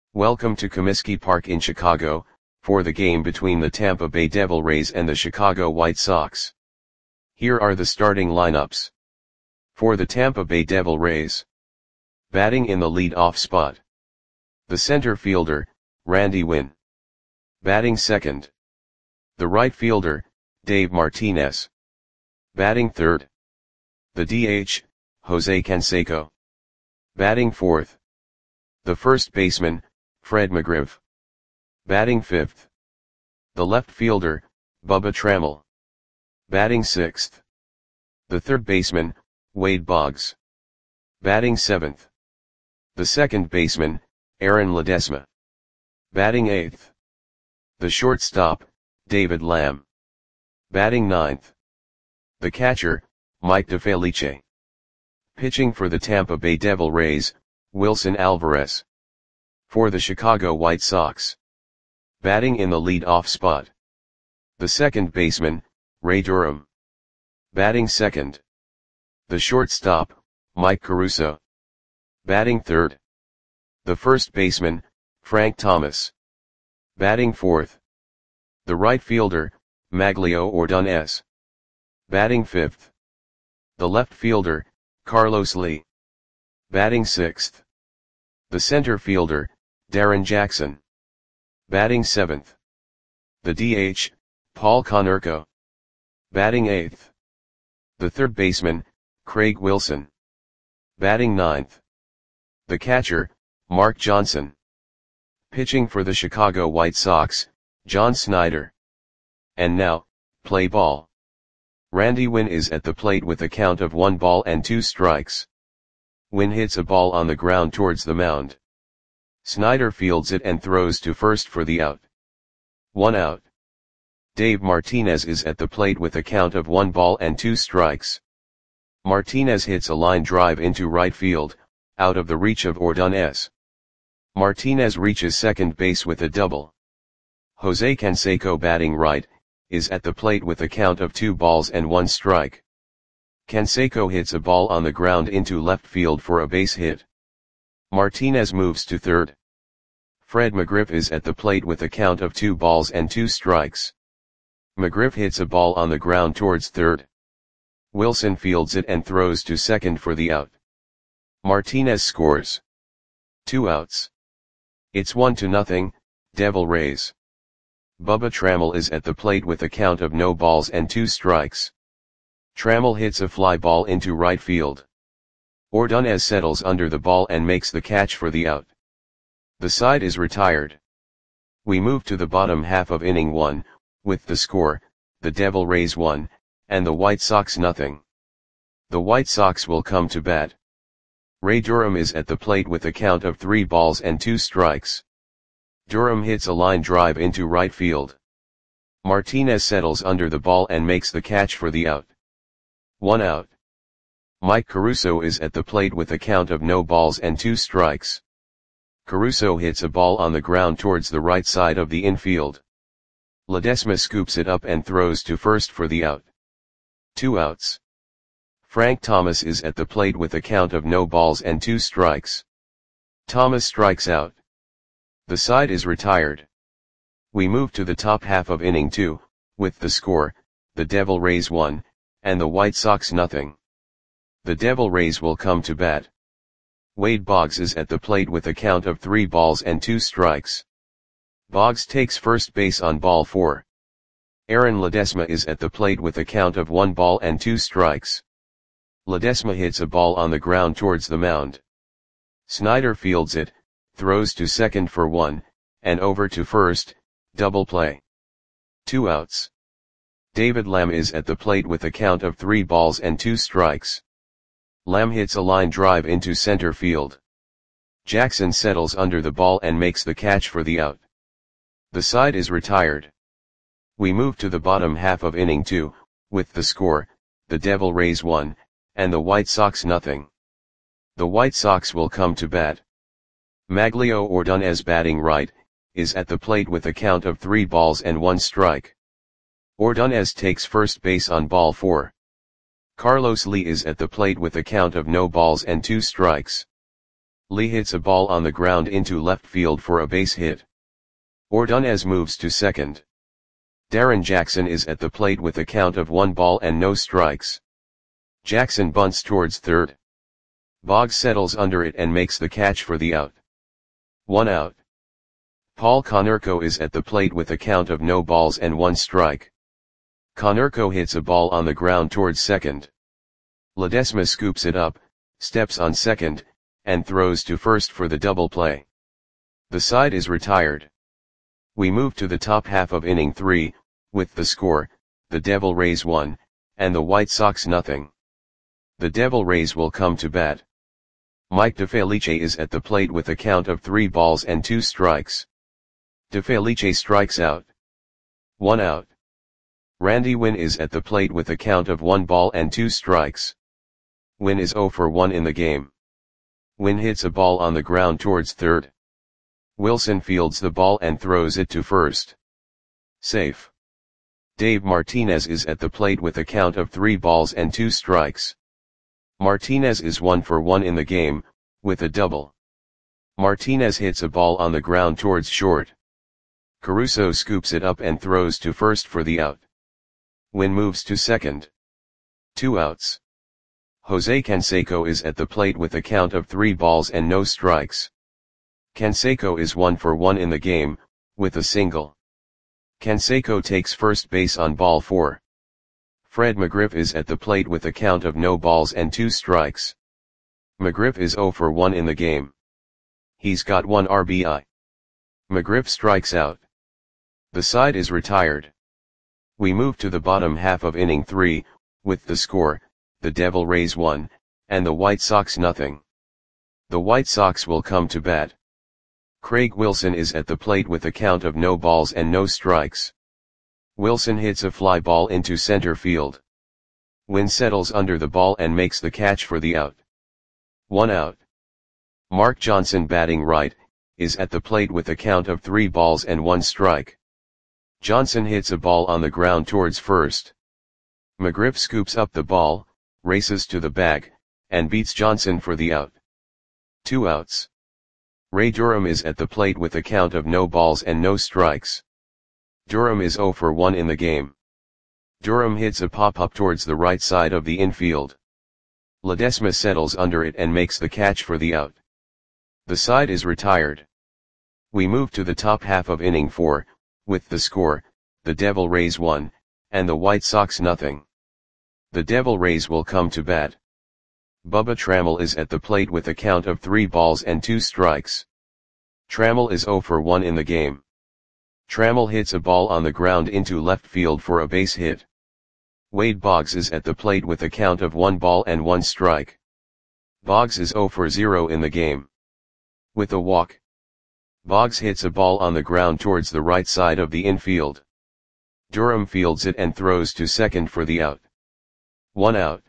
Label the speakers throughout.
Speaker 1: Welcome to Comiskey Park in Chicago, for the game between the Tampa Bay Devil Rays and the Chicago White Sox. Here are the starting lineups. For the Tampa Bay Devil Rays. Batting in the lead-off spot. The center fielder, Randy Winn. Batting second. The right fielder, Dave Martinez. Batting third. The DH, Jose Canseco. Batting fourth. The first baseman, Fred McGriff. Batting fifth. The left fielder, Bubba Trammell. Batting sixth. The third baseman, Wade Boggs. Batting seventh. The second baseman, Aaron Ledesma. Batting eighth. The shortstop, David Lamb. Batting ninth. The catcher, Mike DeFelice. Pitching for the Tampa Bay Devil Rays, Wilson Alvarez. For the Chicago White Sox. Batting in the lead-off spot. The second baseman, Ray Durham. Batting second. The shortstop, Mike Caruso. Batting third. The first baseman, Frank Thomas. Batting fourth. The right fielder, Maglio Ordonez. Batting fifth. The left fielder, Carlos Lee. Batting sixth. The center fielder, Darren Jackson. Batting seventh. The DH, Paul Konerko. Batting eighth. The third baseman, Craig Wilson. Batting ninth. The catcher, Mark Johnson. Pitching for the Chicago White Sox, John Schneider. And now, play ball. Randy Winn is at the plate with a count of 1-2 strikes. Winn hits a ball on the ground towards the mound. Schneider fields it and throws to first for the out. 1 out. Dave Martinez is at the plate with a count of 1-2 strikes. Martinez hits a line drive into right field, out of the reach of Ordonez. Martinez reaches second base with a double. Jose Canseco, batting right, is at the plate with a count of 2-1 strike. Canseco hits a ball on the ground into left field for a base hit. Martinez moves to third. Fred McGriff is at the plate with a count of 2-2 strikes. McGriff hits a ball on the ground towards third. Wilson fields it and throws to second for the out. Martinez scores. 2 outs. It's 1-0, Devil Rays. Bubba Trammell is at the plate with a count of 0-2 strikes. Trammell hits a fly ball into right field. Ordonez settles under the ball and makes the catch for the out. The side is retired. We move to the bottom half of inning 1, with the score, the Devil Rays 1, and the White Sox 0. The White Sox will come to bat. Ray Durham is at the plate with a count of 3-2 strikes. Durham hits a line drive into right field. Martinez settles under the ball and makes the catch for the out. 1 out. Mike Caruso is at the plate with a count of 0-2 strikes. Caruso hits a ball on the ground towards the right side of the infield. Ledesma scoops it up and throws to first for the out. 2 outs. Frank Thomas is at the plate with a count of 0-2 strikes. Thomas strikes out. The side is retired. We move to the top half of inning 2, with the score, the Devil Rays 1, and the White Sox 0. The Devil Rays will come to bat. Wade Boggs is at the plate with a count of 3-2 strikes. Boggs takes first base on ball 4. Aaron Ledesma is at the plate with a count of 1-2 strikes. Ledesma hits a ball on the ground towards the mound. Schneider fields it, throws to second for 1, and over to first, double play. 2 outs. David Lamb is at the plate with a count of 3-2 strikes. Lamb hits a line drive into center field. Jackson settles under the ball and makes the catch for the out. The side is retired. We move to the bottom half of inning 2, with the score, the Devil Rays 1, and the White Sox 0. The White Sox will come to bat. Maglio Ordonez, batting right, is at the plate with a count of 3-1 strike. Ordonez takes first base on ball 4. Carlos Lee is at the plate with a count of 0-2 strikes. Lee hits a ball on the ground into left field for a base hit. Ordonez moves to second. Darren Jackson is at the plate with a count of 1 ball and no strikes. Jackson bunts towards third. Boggs settles under it and makes the catch for the out. 1 out. Paul Konerko is at the plate with a count of no balls and 1 strike. Konerko hits a ball on the ground towards second. Ledesma scoops it up, steps on second, and throws to first for the double play. The side is retired. We move to the top half of inning 3, with the score, the Devil Rays 1, and the White Sox nothing. The Devil Rays will come to bat. Mike DeFelice is at the plate with a count of 3 balls and 2 strikes. DeFelice strikes out. 1 out. Randy Winn is at the plate with a count of 1 ball and 2 strikes. Winn is 0 for 1 in the game. Winn hits a ball on the ground towards third. Wilson fields the ball and throws it to first. Safe. Dave Martinez is at the plate with a count of 3 balls and 2 strikes. Martinez is 1 for 1 in the game, with a double. Martinez hits a ball on the ground towards short. Caruso scoops it up and throws to first for the out. Winn moves to second. 2 outs. Jose Canseco is at the plate with a count of 3 balls and no strikes. Canseco is 1 for 1 in the game, with a single. Canseco takes first base on ball 4. Fred McGriff is at the plate with a count of no balls and 2 strikes. McGriff is 0 for 1 in the game. He's got 1 RBI. McGriff strikes out. The side is retired. We move to the bottom half of inning 3, with the score, the Devil Rays 1, and the White Sox nothing. The White Sox will come to bat. Craig Wilson is at the plate with a count of no balls and no strikes. Wilson hits a fly ball into center field. Winn settles under the ball and makes the catch for the out. 1 out. Mark Johnson, batting right, is at the plate with a count of 3 balls and 1 strike. Johnson hits a ball on the ground towards first. McGriff scoops up the ball, races to the bag, and beats Johnson for the out. 2 outs. Ray Durham is at the plate with a count of no balls and no strikes. Durham is 0 for 1 in the game. Durham hits a pop-up towards the right side of the infield. Ledesma settles under it and makes the catch for the out. The side is retired. We move to the top half of inning 4, with the score, the Devil Rays 1, and the White Sox nothing. The Devil Rays will come to bat. Bubba Trammell is at the plate with a count of 3 balls and 2 strikes. Trammell is 0 for 1 in the game. Trammell hits a ball on the ground into left field for a base hit. Wade Boggs is at the plate with a count of 1 ball and 1 strike. Boggs is 0 for 0 in the game. With a walk. Boggs hits a ball on the ground towards the right side of the infield. Durham fields it and throws to second for the out. 1 out.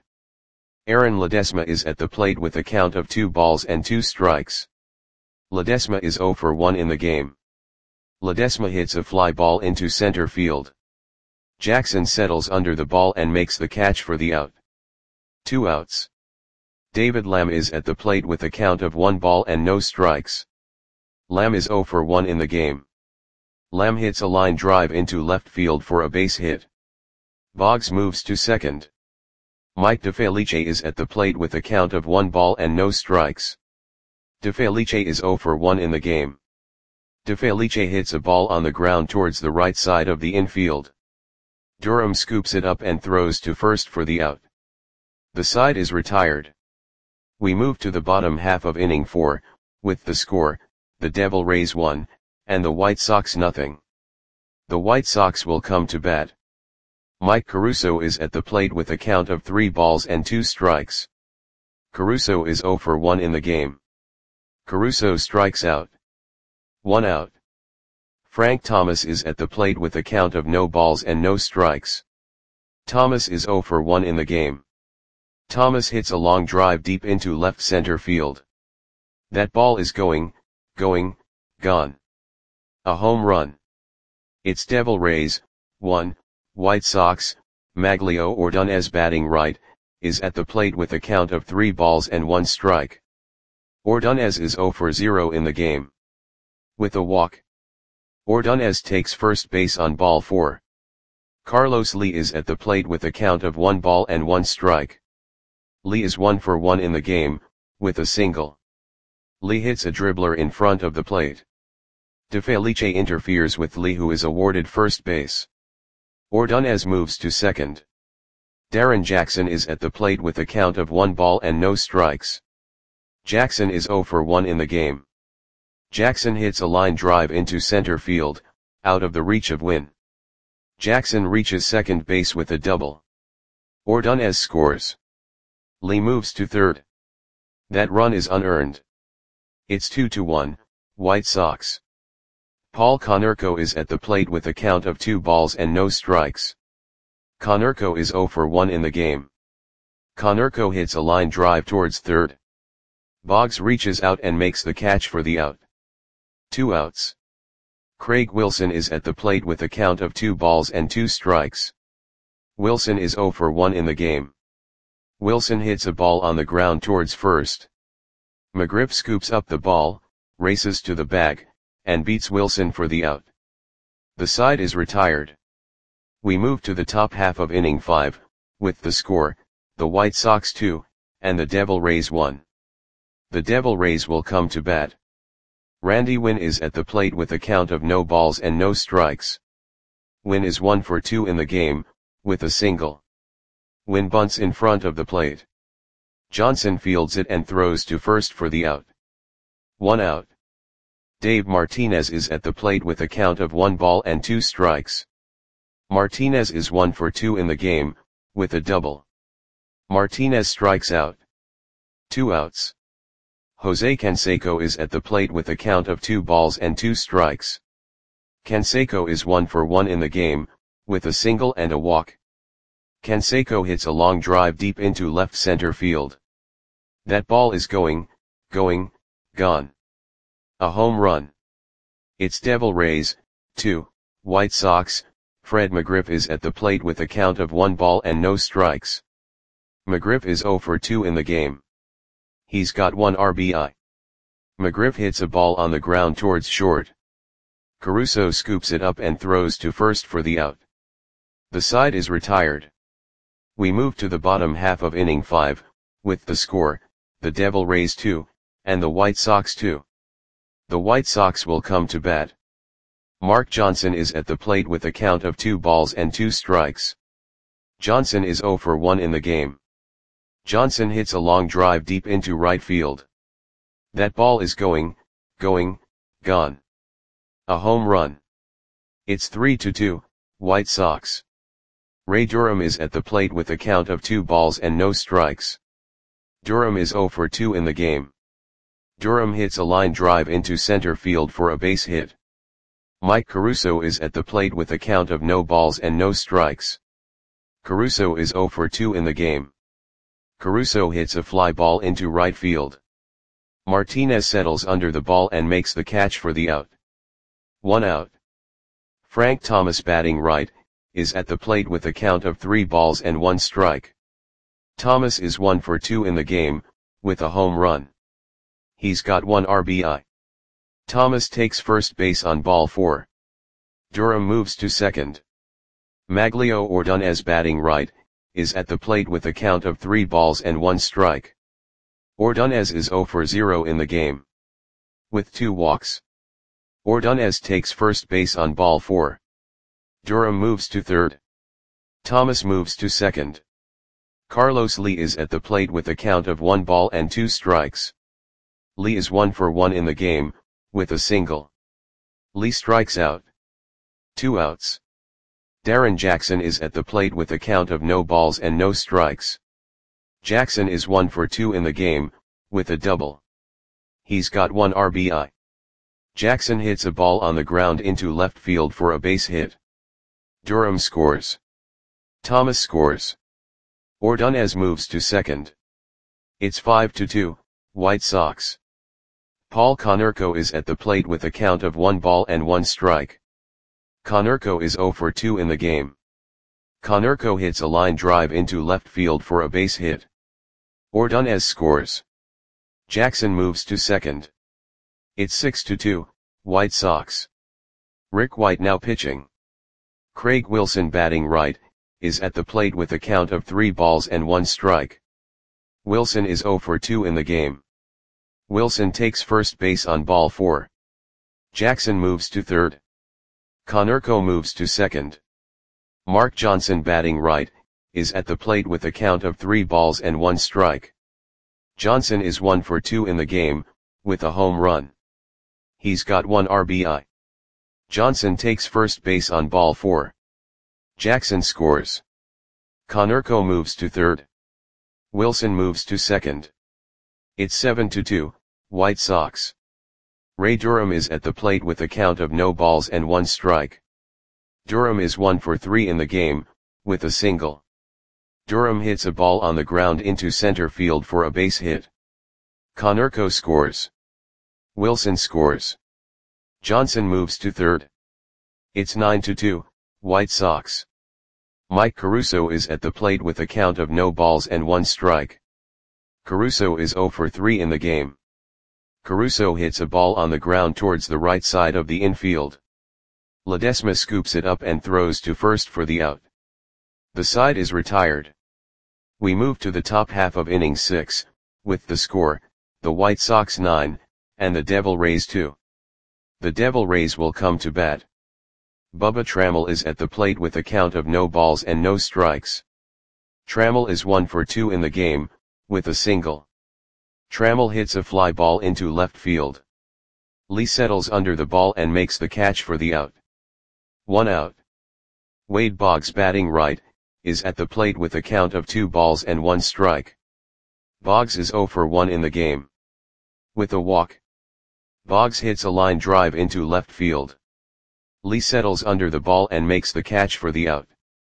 Speaker 1: Aaron Ledesma is at the plate with a count of 2 balls and 2 strikes. Ledesma is 0 for 1 in the game. Ledesma hits a fly ball into center field. Jackson settles under the ball and makes the catch for the out. 2 outs. David Lamb is at the plate with a count of 1 ball and no strikes. Lamb is 0 for 1 in the game. Lamb hits a line drive into left field for a base hit. Boggs moves to second. Mike DeFelice is at the plate with a count of 1 ball and no strikes. DeFelice is 0 for 1 in the game. DeFelice hits a ball on the ground towards the right side of the infield. Durham scoops it up and throws to first for the out. The side is retired. We move to the bottom half of inning 4, with the score, the Devil Rays 1, and the White Sox nothing. The White Sox will come to bat. Mike Caruso is at the plate with a count of 3 balls and 2 strikes. Caruso is 0 for 1 in the game. Caruso strikes out. 1 out. Frank Thomas is at the plate with a count of no balls and no strikes. Thomas is 0 for 1 in the game. Thomas hits a long drive deep into left center field. That ball is gone. A home run. It's Devil Rays, 1, White Sox. Maglio Ordonez, batting right, is at the plate with a count of 3 balls and 1 strike. Ordonez is 0 for 0 in the game. With a walk, Ordonez takes first base on ball 4. Carlos Lee is at the plate with a count of 1 ball and 1 strike. Lee is 1 for 1 in the game, with a single. Lee hits a dribbler in front of the plate. De Felice interferes with Lee, who is awarded first base. Ordonez moves to second. Darren Jackson is at the plate with a count of 1 ball and no strikes. Jackson is 0 for 1 in the game. Jackson hits a line drive into center field, out of the reach of Wynn. Jackson reaches second base with a double. Ordonez scores. Lee moves to third. That run is unearned. It's 2-1, White Sox. Paul Konerko is at the plate with a count of 2 balls and no strikes. Konerko is 0 for 1 in the game. Konerko hits a line drive towards third. Boggs reaches out and makes the catch for the out. 2 outs. Craig Wilson is at the plate with a count of 2 balls and 2 strikes. Wilson is 0 for 1 in the game. Wilson hits a ball on the ground towards first. McGriff scoops up the ball, races to the bag, and beats Wilson for the out. The side is retired. We move to the top half of inning 5, with the score, the White Sox 2, and the Devil Rays 1. The Devil Rays will come to bat. Randy Wynn is at the plate with a count of no balls and no strikes. Wynn is 1 for 2 in the game, with a single. Wynn bunts in front of the plate. Johnson fields it and throws to first for the out. 1 out. Dave Martinez is at the plate with a count of 1 ball and 2 strikes. Martinez is 1 for 2 in the game, with a double. Martinez strikes out. 2 outs. Jose Canseco is at the plate with a count of 2 balls and 2 strikes. Canseco is 1 for 1 in the game, with a single and a walk. Canseco hits a long drive deep into left center field. That ball is gone. A home run. It's Devil Rays, 2, White Sox. Fred McGriff is at the plate with a count of 1 ball and no strikes. McGriff is 0 for 2 in the game. He's got 1 RBI. McGriff hits a ball on the ground towards short. Caruso scoops it up and throws to first for the out. The side is retired. We move to the bottom half of inning 5, with the score, the Devil Rays 2, and the White Sox 2. The White Sox will come to bat. Mark Johnson is at the plate with a count of 2 balls and 2 strikes. Johnson is 0 for 1 in the game. Johnson hits a long drive deep into right field. That ball is gone. A home run. It's 3-2, White Sox. Ray Durham is at the plate with a count of 2 balls and no strikes. Durham is 0 for 2 in the game. Durham hits a line drive into center field for a base hit. Mike Caruso is at the plate with a count of no balls and no strikes. Caruso is 0 for 2 in the game. Caruso hits a fly ball into right field. Martinez settles under the ball and makes the catch for the out. 1 out. Frank Thomas, batting right, is at the plate with a count of 3 balls and 1 strike. Thomas is 1 for 2 in the game, with a home run. He's got 1 RBI. Thomas takes first base on ball 4. Durham moves to second. Maglio Ordonez, batting right, is at the plate with a count of 3 balls and 1 strike. Ordonez is 0 for 0 in the game. With 2 walks. Ordonez takes first base on ball 4. Durham moves to third. Thomas moves to second. Carlos Lee is at the plate with a count of 1 ball and 2 strikes. Lee is 1 for 1 in the game, with a single. Lee strikes out. 2 outs. Darren Jackson is at the plate with a count of no balls and no strikes. Jackson is 1 for 2 in the game, with a double. He's got 1 RBI. Jackson hits a ball on the ground into left field for a base hit. Durham scores. Thomas scores. Ordonez moves to second. It's 5-2, White Sox. Paul Konerko is at the plate with a count of 1 ball and 1 strike. Konerko is 0 for 2 in the game. Konerko hits a line drive into left field for a base hit. Ordonez scores. Jackson moves to second. It's 6-2, White Sox. Rick White now pitching. Craig Wilson batting right, is at the plate with a count of 3 balls and 1 strike. Wilson is 0 for 2 in the game. Wilson takes first base on ball 4. Jackson moves to third. Konerko moves to second. Mark Johnson batting right, is at the plate with a count of 3 balls and 1 strike. Johnson is 1 for 2 in the game, with a home run. He's got 1 RBI. Johnson takes first base on ball 4. Jackson scores. Konerko moves to third. Wilson moves to second. It's 7-2, White Sox. Ray Durham is at the plate with a count of no balls and 1 strike. Durham is 1 for 3 in the game, with a single. Durham hits a ball on the ground into center field for a base hit. Konerko scores. Wilson scores. Johnson moves to third. It's 9-2, White Sox. Mike Caruso is at the plate with a count of no balls and 1 strike. Caruso is 0 for 3 in the game. Caruso hits a ball on the ground towards the right side of the infield. Ledesma scoops it up and throws to first for the out. The side is retired. We move to the top half of inning 6, with the score, the White Sox 9, and the Devil Rays 2. The Devil Rays will come to bat. Bubba Trammell is at the plate with a count of no balls and no strikes. Trammell is 1 for 2 in the game, with a single. Trammell hits a fly ball into left field. Lee settles under the ball and makes the catch for the out. 1 out. Wade Boggs batting right, is at the plate with a count of 2 balls and 1 strike. Boggs is 0 for 1 in the game. With a walk. Boggs hits a line drive into left field. Lee settles under the ball and makes the catch for the out.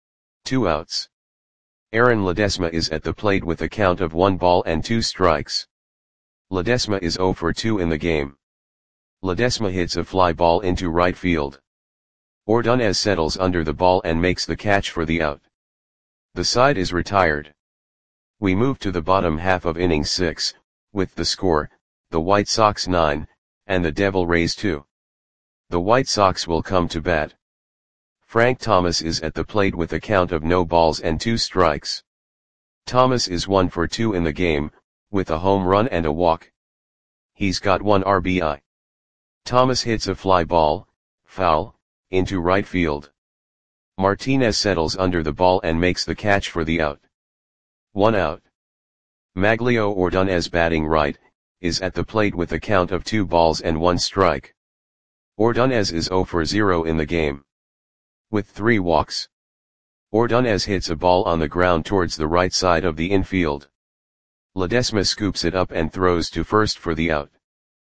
Speaker 1: 2 outs. Aaron Ledesma is at the plate with a count of 1 ball and 2 strikes. Ledesma is 0 for 2 in the game. Ledesma hits a fly ball into right field. Ordonez settles under the ball and makes the catch for the out. The side is retired. We move to the bottom half of inning 6, with the score, the White Sox 9, and the Devil Rays 2. The White Sox will come to bat. Frank Thomas is at the plate with a count of no balls and 2 strikes. Thomas is 1 for 2 in the game, with a home run and a walk. He's got 1 RBI. Thomas hits a fly ball, foul, into right field. Martinez settles under the ball and makes the catch for the out. 1 out. Maglio Ordonez batting right, is at the plate with a count of 2 balls and 1 strike. Ordonez is 0 for 0 in the game. With 3 walks. Ordonez hits a ball on the ground towards the right side of the infield. Ledesma scoops it up and throws to first for the out.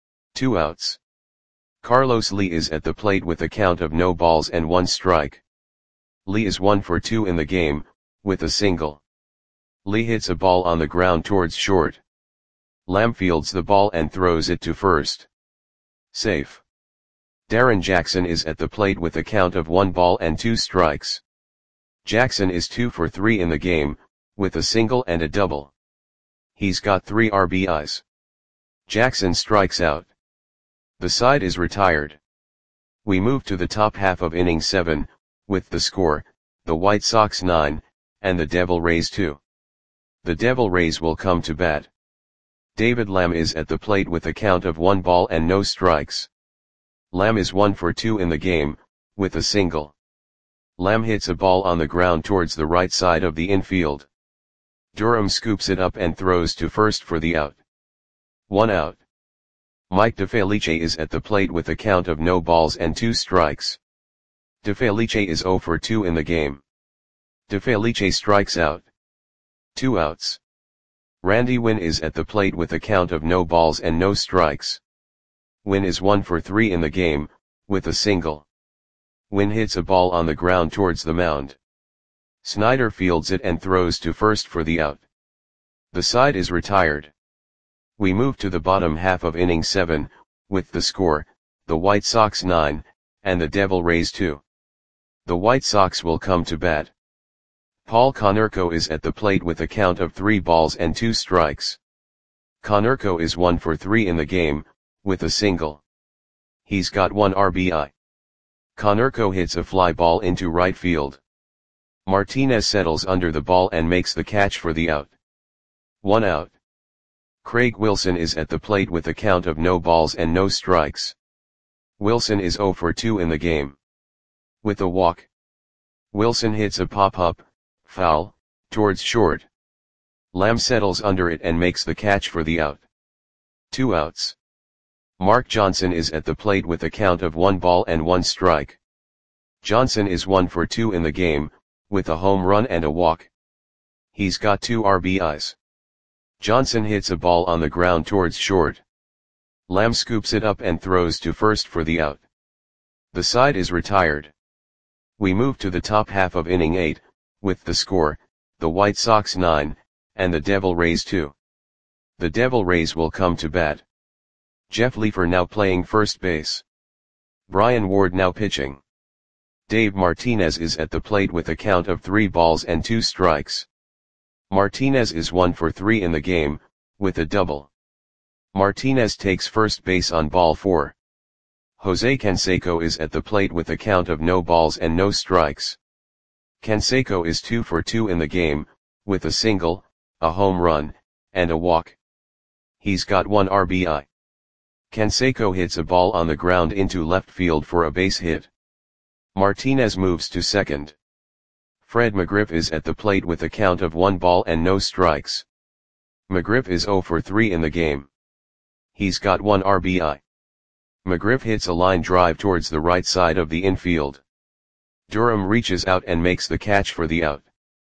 Speaker 1: 2 outs. Carlos Lee is at the plate with a count of no balls and 1 strike. Lee is 1 for 2 in the game, with a single. Lee hits a ball on the ground towards short. Lamb fields the ball and throws it to first. Safe. Darren Jackson is at the plate with a count of 1 ball and 2 strikes. Jackson is 2 for 3 in the game, with a single and a double. He's got 3 RBIs. Jackson strikes out. The side is retired. We move to the top half of inning 7, with the score, the White Sox 9, and the Devil Rays 2. The Devil Rays will come to bat. David Lamb is at the plate with a count of 1 ball and no strikes. Lamb is 1 for 2 in the game, with a single. Lamb hits a ball on the ground towards the right side of the infield. Durham scoops it up and throws to first for the out. 1 out. Mike DeFelice is at the plate with a count of no balls and 2 strikes. DeFelice is 0 for 2 in the game. DeFelice strikes out. 2 outs. Randy Winn is at the plate with a count of no balls and no strikes. Winn is 1 for 3 in the game, with a single. Winn hits a ball on the ground towards the mound. Snyder fields it and throws to first for the out. The side is retired. We move to the bottom half of inning 7, with the score, the White Sox 9, and the Devil Rays 2. The White Sox will come to bat. Paul Konerko is at the plate with a count of 3 balls and 2 strikes. Konerko is 1 for 3 in the game, with a single. He's got 1 RBI. Konerko hits a fly ball into right field. Martinez settles under the ball and makes the catch for the out. 1 out. Craig Wilson is at the plate with a count of no balls and no strikes. Wilson is 0 for 2 in the game. With a walk. Wilson hits a pop-up, foul, towards short. Lamb settles under it and makes the catch for the out. 2 outs. Mark Johnson is at the plate with a count of 1 ball and 1 strike. Johnson is 1 for 2 in the game, with a home run and a walk. He's got 2 RBIs. Johnson hits a ball on the ground towards short. Lamb scoops it up and throws to first for the out. The side is retired. We move to the top half of inning 8, with the score, the White Sox 9, and the Devil Rays 2. The Devil Rays will come to bat. Jeff Leefer now playing first base. Brian Ward now pitching. Dave Martinez is at the plate with a count of 3 balls and 2 strikes. Martinez is 1 for 3 in the game, with a double. Martinez takes first base on ball 4. Jose Canseco is at the plate with a count of no balls and no strikes. Canseco is 2 for 2 in the game, with a single, a home run, and a walk. He's got 1 RBI. Canseco hits a ball on the ground into left field for a base hit. Martinez moves to second. Fred McGriff is at the plate with a count of 1 ball and no strikes. McGriff is 0 for 3 in the game. He's got 1 RBI. McGriff hits a line drive towards the right side of the infield. Durham reaches out and makes the catch for the out.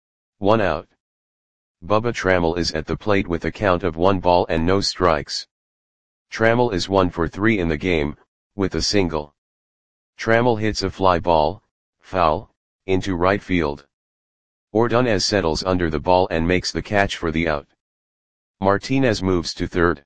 Speaker 1: 1 out. Bubba Trammell is at the plate with a count of 1 ball and no strikes. Trammell is 1 for 3 in the game, with a single. Trammell hits a fly ball, foul, into right field. Ordonez settles under the ball and makes the catch for the out. Martinez moves to third.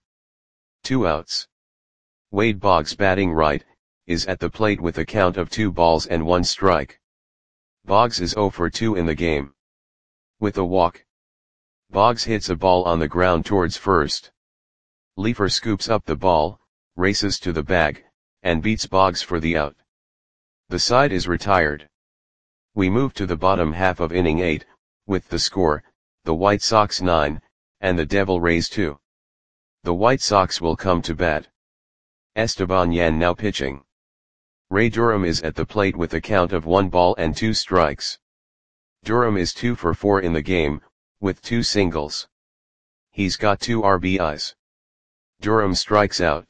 Speaker 1: 2 outs. Wade Boggs batting right, is at the plate with a count of 2 balls and 1 strike. Boggs is 0 for 2 in the game. With a walk. Boggs hits a ball on the ground towards first. Leefer scoops up the ball, races to the bag, and beats Boggs for the out. The side is retired. We move to the bottom half of inning 8, with the score, the White Sox 9, and the Devil Rays 2. The White Sox will come to bat. Esteban Yan now pitching. Ray Durham is at the plate with a count of 1 ball and 2 strikes. Durham is 2 for 4 in the game, with 2 singles. He's got 2 RBIs. Durham strikes out.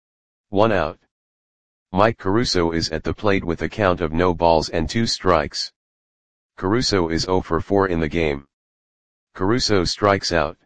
Speaker 1: 1 out. Mike Caruso is at the plate with a count of no balls and 2 strikes. Caruso is 0 for 4 in the game. Caruso strikes out.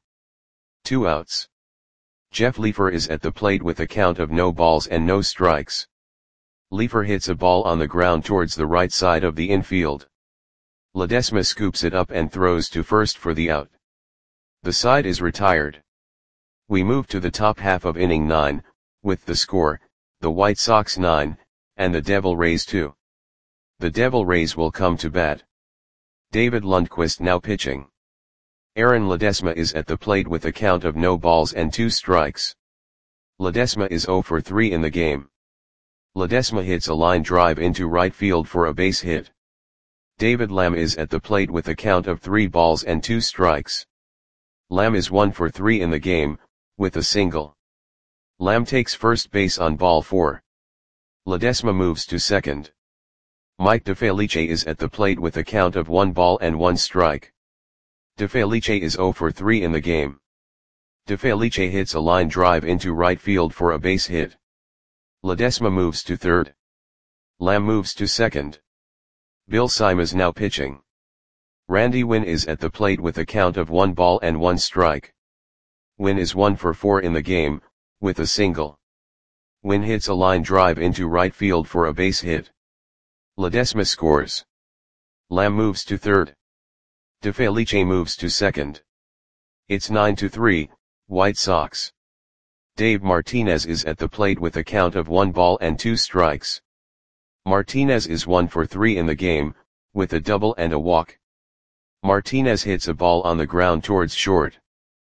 Speaker 1: 2 outs. Jeff Leefer is at the plate with a count of no balls and no strikes. Leefer hits a ball on the ground towards the right side of the infield. Ledesma scoops it up and throws to first for the out. The side is retired. We move to the top half of inning 9, with the score, the White Sox 9, and the Devil Rays 2. The Devil Rays will come to bat. David Lundquist now pitching. Aaron Ledesma is at the plate with a count of no balls and 2 strikes. Ledesma is 0 for 3 in the game. Ledesma hits a line drive into right field for a base hit. David Lamb is at the plate with a count of 3 balls and 2 strikes. Lamb is 1 for 3 in the game, with a single. Lamb takes first base on ball 4. Ledesma moves to second. Mike DeFelice is at the plate with a count of 1 ball and 1 strike. DeFelice is 0 for 3 in the game. DeFelice hits a line drive into right field for a base hit. Ledesma moves to third. Lamb moves to second. Bill Simas now pitching. Randy Winn is at the plate with a count of 1 ball and 1 strike. Winn is 1 for 4 in the game, with a single. Winn hits a line drive into right field for a base hit. Ledesma scores. Lamb moves to third. DeFelice moves to second. It's 9-3, White Sox. Dave Martinez is at the plate with a count of 1 ball and 2 strikes. Martinez is 1 for 3 in the game, with a double and a walk. Martinez hits a ball on the ground towards short.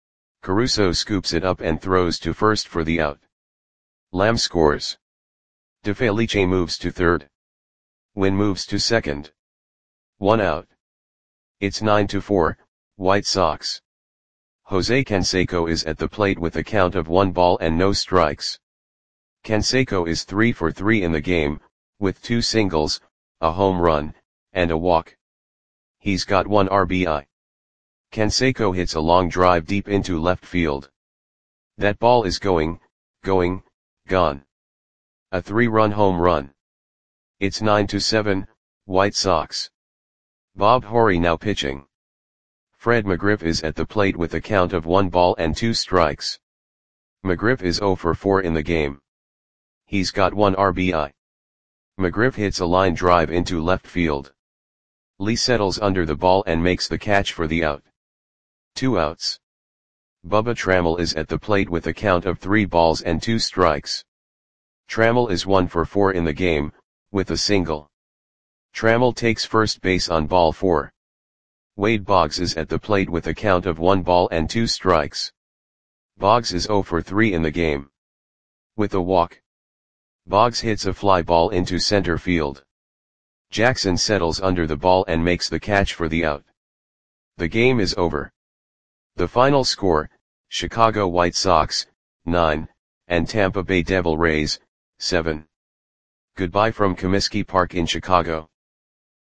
Speaker 1: Caruso scoops it up and throws to first for the out. Lamb scores. De Felice moves to third. Wynn moves to second. 1 out. It's 9-4, White Sox. Jose Canseco is at the plate with a count of 1 ball and no strikes. Canseco is 3 for 3 in the game, with 2 singles, a home run, and a walk. He's got 1 RBI. Canseco hits a long drive deep into left field. That ball is gone. A 3-run home run. It's 9-7, White Sox. Bob Horry now pitching. Fred McGriff is at the plate with a count of 1 ball and 2 strikes. McGriff is 0 for 4 in the game. He's got 1 RBI. McGriff hits a line drive into left field. Lee settles under the ball and makes the catch for the out. 2 outs. Bubba Trammell is at the plate with a count of 3 balls and 2 strikes. Trammell is 1 for 4 in the game, with a single. Trammell takes first base on ball 4. Wade Boggs is at the plate with a count of 1 ball and 2 strikes. Boggs is 0 for 3 in the game. With a walk. Boggs hits a fly ball into center field. Jackson settles under the ball and makes the catch for the out. The game is over. The final score, Chicago White Sox, 9, and Tampa Bay Devil Rays, 7. Goodbye from Comiskey Park in Chicago.